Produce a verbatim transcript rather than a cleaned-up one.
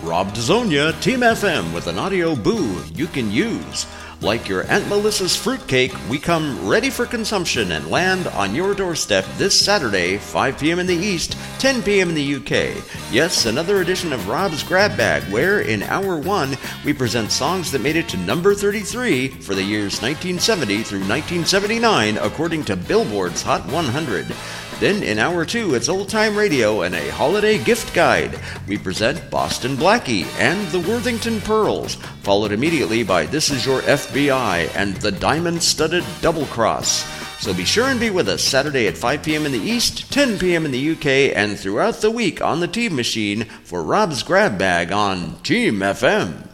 Rob DeZonia, Team F M, with an audio boo you can use. Like your Aunt Melissa's fruitcake, we come ready for consumption and land on your doorstep this Saturday, five p.m. in the East, ten p.m. in the U K. Yes, another edition of Rob's Grab Bag, where in Hour one, we present songs that made it to number thirty-three for the years nineteen seventy through nineteen seventy-nine, according to Billboard's Hot one hundred. Then in Hour two, it's old-time radio and a holiday gift guide. We present Boston Blackie and the Worthington Pearls, followed immediately by This Is Your F B I and the Diamond-Studded Double Cross. So be sure and be with us Saturday at five p.m. in the East, ten p.m. in the U K, and throughout the week on the Team Machine for Rob's Grab Bag on Team F M.